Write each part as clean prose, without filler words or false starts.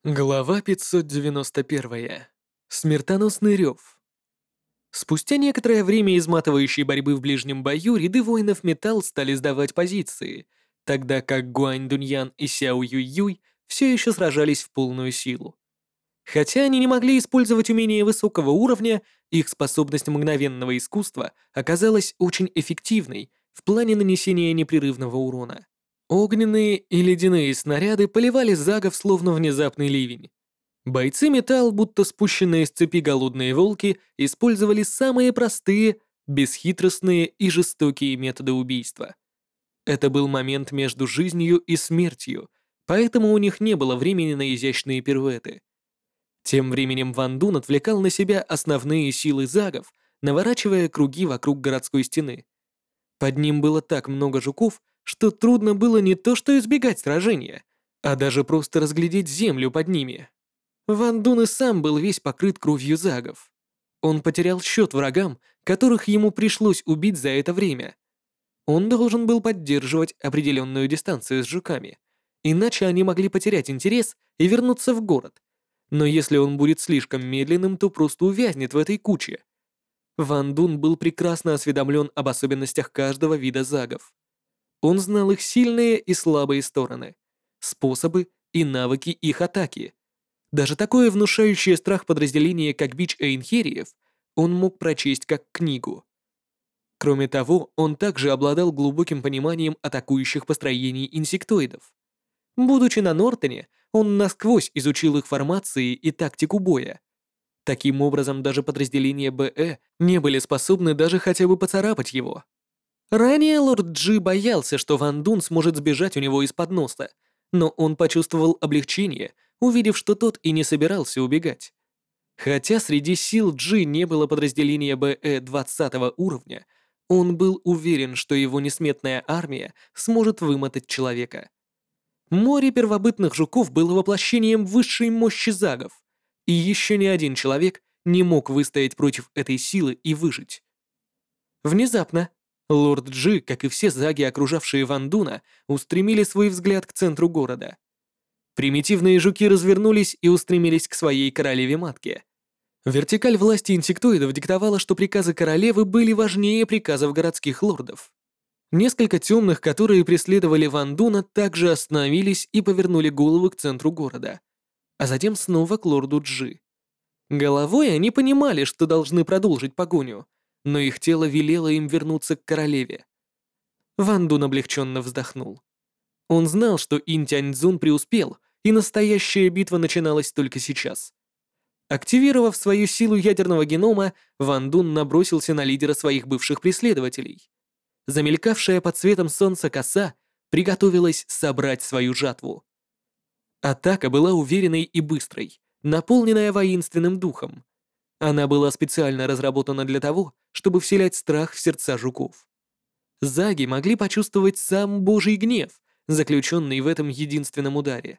Глава 591. Смертоносный рев. Спустя некоторое время изматывающей борьбы в ближнем бою ряды воинов Металл стали сдавать позиции, тогда как Гуань Дуньян и Сяо Юй-Юй все еще сражались в полную силу. Хотя они не могли использовать умения высокого уровня, их способность мгновенного искусства оказалась очень эффективной в плане нанесения непрерывного урона. Огненные и ледяные снаряды поливали загов словно внезапный ливень. Бойцы Металл, будто спущенные с цепи голодные волки, использовали самые простые, бесхитростные и жестокие методы убийства. Это был момент между жизнью и смертью, поэтому у них не было времени на изящные пируэты. Тем временем Ван Дун отвлекал на себя основные силы загов, наворачивая круги вокруг городской стены. Под ним было так много жуков, что трудно было не то что избегать сражения, а даже просто разглядеть землю под ними. Ван Дун и сам был весь покрыт кровью загов. Он потерял счет врагам, которых ему пришлось убить за это время. Он должен был поддерживать определенную дистанцию с жуками, иначе они могли потерять интерес и вернуться в город. Но если он будет слишком медленным, то просто увязнет в этой куче. Ван Дун был прекрасно осведомлен об особенностях каждого вида загов. Он знал их сильные и слабые стороны, способы и навыки их атаки. Даже такое внушающее страх подразделение, как Бич Эйнхериев, он мог прочесть как книгу. Кроме того, он также обладал глубоким пониманием атакующих построений инсектоидов. Будучи на Нортоне, он насквозь изучил их формации и тактику боя. Таким образом, даже подразделения БЭ не были способны даже хотя бы поцарапать его. Ранее лорд Джи боялся, что Ван Дун сможет сбежать у него из-под носа, но он почувствовал облегчение, увидев, что тот и не собирался убегать. Хотя среди сил Джи не было подразделения БЭ 20 уровня, он был уверен, что его несметная армия сможет вымотать человека. Море первобытных жуков было воплощением высшей мощи загов, и еще ни один человек не мог выстоять против этой силы и выжить. Внезапно лорд Джи, как и все заги, окружавшие Ван Дуна, устремили свой взгляд к центру города. Примитивные жуки развернулись и устремились к своей королеве-матке. Вертикаль власти инсектоидов диктовала, что приказы королевы были важнее приказов городских лордов. Несколько темных, которые преследовали Ван Дуна, также остановились и повернули головы к центру города, а затем снова к лорду Джи. Головой они понимали, что должны продолжить погоню, но их тело велело им вернуться к королеве. Ван Дун облегченно вздохнул. Он знал, что Ин Тяньцзун преуспел, и настоящая битва начиналась только сейчас. Активировав свою силу ядерного генома, Ван Дун набросился на лидера своих бывших преследователей. Замелькавшая под светом солнца коса приготовилась собрать свою жатву. Атака была уверенной и быстрой, наполненная воинственным духом. Она была специально разработана для того, чтобы вселять страх в сердца жуков. Заги могли почувствовать сам Божий гнев, заключенный в этом единственном ударе.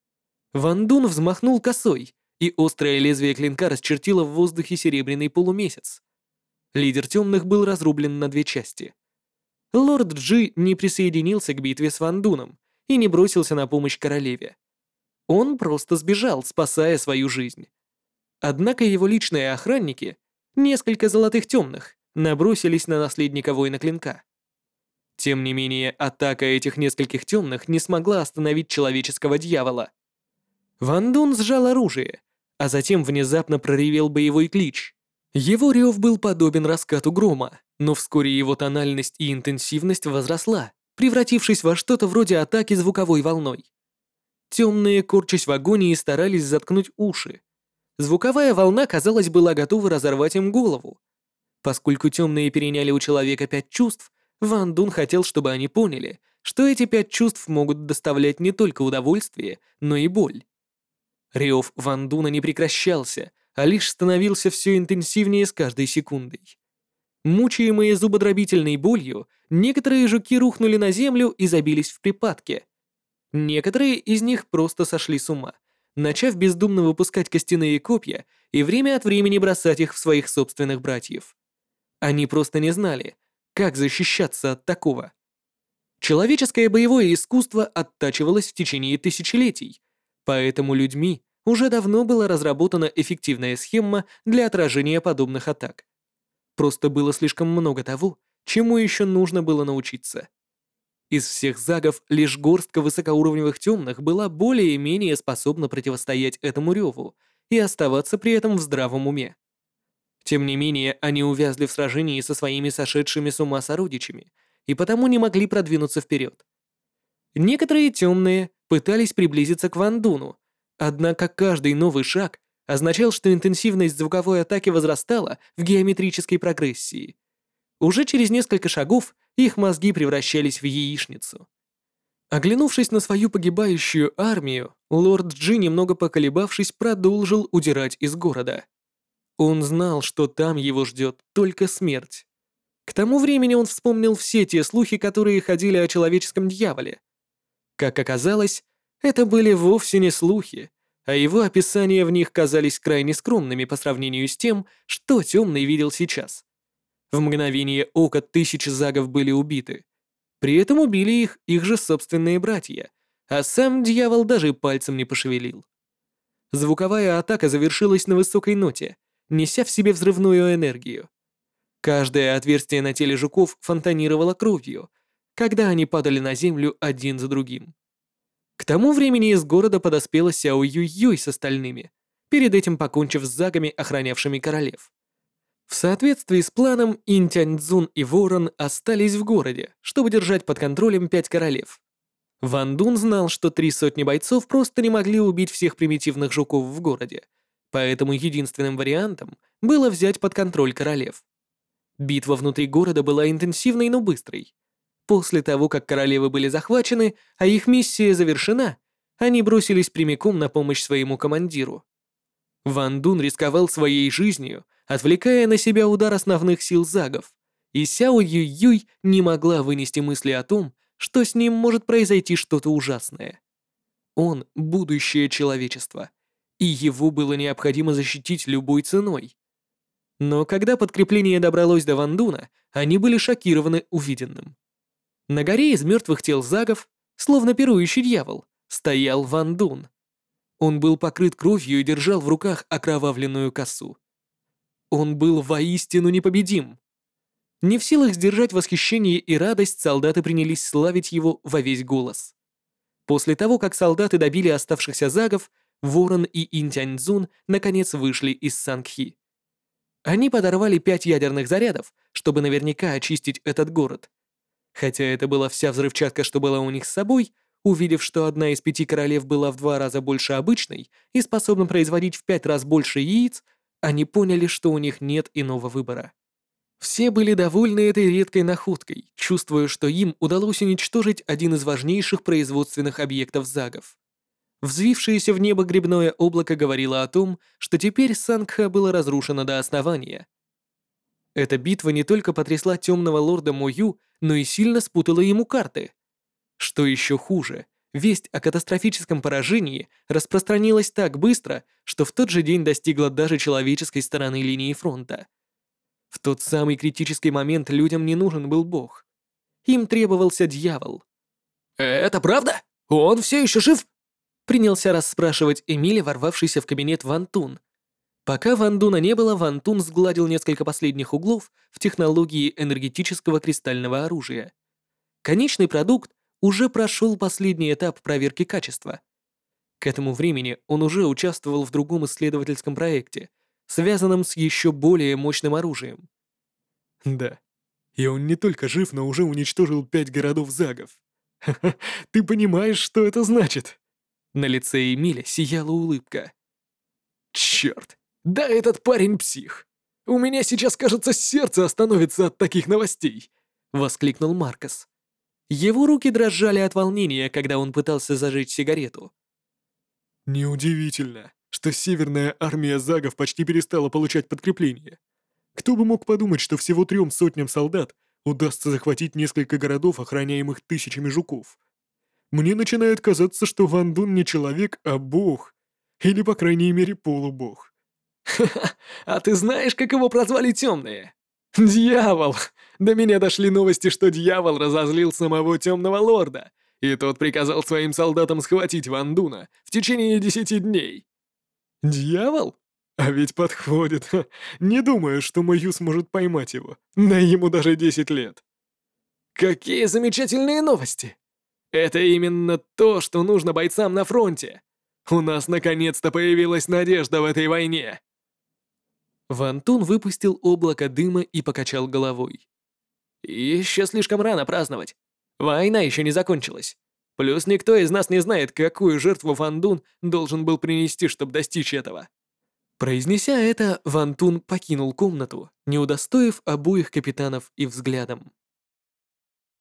Ван Дун взмахнул косой, и острое лезвие клинка расчертило в воздухе серебряный полумесяц. Лидер темных был разрублен на две части. Лорд Джи не присоединился к битве с Ван Дуном и не бросился на помощь королеве. Он просто сбежал, спасая свою жизнь. Однако его личные охранники, несколько золотых темных, набросились на наследника воина клинка. Тем не менее, атака этих нескольких темных не смогла остановить человеческого дьявола. Ван Дун сжал оружие, а затем внезапно проревел боевой клич. Его рев был подобен раскату грома, но вскоре его тональность и интенсивность возросла, превратившись во что-то вроде атаки звуковой волной. Темные, корчась в агонии, старались заткнуть уши. Звуковая волна, казалось, была готова разорвать им голову. Поскольку темные переняли у человека 5 чувств, Ван Дун хотел, чтобы они поняли, что эти 5 чувств могут доставлять не только удовольствие, но и боль. Рев Ван Дуна не прекращался, а лишь становился все интенсивнее с каждой секундой. Мучаемые зубодробительной болью, некоторые жуки рухнули на землю и забились в припадке. Некоторые из них просто сошли с ума, начав бездумно выпускать костяные копья и время от времени бросать их в своих собственных братьев. Они просто не знали, как защищаться от такого. Человеческое боевое искусство оттачивалось в течение тысячелетий, поэтому людьми уже давно была разработана эффективная схема для отражения подобных атак. Просто было слишком много того, чему еще нужно было научиться. Из всех загов лишь горстка высокоуровневых темных была более-менее способна противостоять этому реву и оставаться при этом в здравом уме. Тем не менее, они увязли в сражении со своими сошедшими с ума сородичами и потому не могли продвинуться вперед. Некоторые темные пытались приблизиться к Ван Дуну, однако каждый новый шаг означал, что интенсивность звуковой атаки возрастала в геометрической прогрессии. Уже через несколько шагов их мозги превращались в яичницу. Оглянувшись на свою погибающую армию, лорд Джи, немного поколебавшись, продолжил удирать из города. Он знал, что там его ждет только смерть. К тому времени он вспомнил все те слухи, которые ходили о человеческом дьяволе. Как оказалось, это были вовсе не слухи, а его описания в них казались крайне скромными по сравнению с тем, что Темный видел сейчас. В мгновение ока тысячи загов были убиты. При этом убили их же собственные братья, а сам дьявол даже пальцем не пошевелил. Звуковая атака завершилась на высокой ноте, неся в себе взрывную энергию. Каждое отверстие на теле жуков фонтанировало кровью, когда они падали на землю один за другим. К тому времени из города подоспела Сяо Юй-Юй с остальными, перед этим покончив с загами, охранявшими королев. В соответствии с планом, Ин Тяньцзун и Ворон остались в городе, чтобы держать под контролем 5 королев. Ван Дун знал, что 3 сотни бойцов просто не могли убить всех примитивных жуков в городе, поэтому единственным вариантом было взять под контроль королев. Битва внутри города была интенсивной, но быстрой. После того, как королевы были захвачены, а их миссия завершена, они бросились прямиком на помощь своему командиру. Ван Дун рисковал своей жизнью, отвлекая на себя удар основных сил загов, и Сяо Юй-Юй не могла вынести мысли о том, что с ним может произойти что-то ужасное. Он — будущее человечества, и его было необходимо защитить любой ценой. Но когда подкрепление добралось до Ван Дуна, они были шокированы увиденным. На горе из мертвых тел загов, словно пирующий дьявол, стоял Ван Дун. Он был покрыт кровью и держал в руках окровавленную косу. Он был воистину непобедим. Не в силах сдержать восхищение и радость, солдаты принялись славить его во весь голос. После того, как солдаты добили оставшихся загов, Ворон и Ин Тяньцзун наконец вышли из Сангхи. Они подорвали 5 ядерных зарядов, чтобы наверняка очистить этот город. Хотя это была вся взрывчатка, что была у них с собой, увидев, что одна из 5 королев была в 2 раза больше обычной и способна производить в 5 раз больше яиц, они поняли, что у них нет иного выбора. Все были довольны этой редкой находкой, чувствуя, что им удалось уничтожить один из важнейших производственных объектов загов. Взвившееся в небо грибное облако говорило о том, что теперь Сангха было разрушено до основания. Эта битва не только потрясла темного лорда Мою, но и сильно спутала ему карты. Что еще хуже, весть о катастрофическом поражении распространилась так быстро, что в тот же день достигла даже человеческой стороны линии фронта. В тот самый критический момент людям не нужен был бог. Им требовался дьявол. «Это правда? Он все еще жив?» Принялся расспрашивать Эмиля, ворвавшийся в кабинет Ван Тун. Пока Ван Дуна не было, Ван Тун сгладил несколько последних углов в технологии энергетического кристального оружия. Конечный продукт уже прошел последний этап проверки качества. К этому времени он уже участвовал в другом исследовательском проекте, связанном с еще более мощным оружием. Да. И он не только жив, но уже уничтожил 5 городов загов. Ха-ха, ты понимаешь, что это значит? На лице Эмиля сияла улыбка. Черт, да этот парень псих. У меня сейчас, кажется, сердце остановится от таких новостей, Воскликнул Маркос. Его руки дрожали от волнения, когда он пытался зажечь сигарету. Неудивительно, что Северная армия загов почти перестала получать подкрепление. Кто бы мог подумать, что всего 3 сотням солдат удастся захватить несколько городов, охраняемых тысячами жуков. Мне начинает казаться, что Ван Дун не человек, а бог. Или, по крайней мере, полубог. Ха-ха, а ты знаешь, как его прозвали темные? Дьявол! До меня дошли новости, что дьявол разозлил самого темного лорда, и тот приказал своим солдатам схватить Ван Дуна в течение 10 дней. Дьявол? А ведь подходит. Ха. Не думаю, что Мою сможет поймать его. Да ему даже 10 лет. Какие замечательные новости! Это именно то, что нужно бойцам на фронте. У нас наконец-то появилась надежда в этой войне. Ван Тун выпустил облако дыма и покачал головой. Еще слишком рано праздновать. Война еще не закончилась. Плюс никто из нас не знает, какую жертву Ван Дун должен был принести, чтобы достичь этого. Произнеся это, Ван Тун покинул комнату, не удостоив обоих капитанов и взглядом.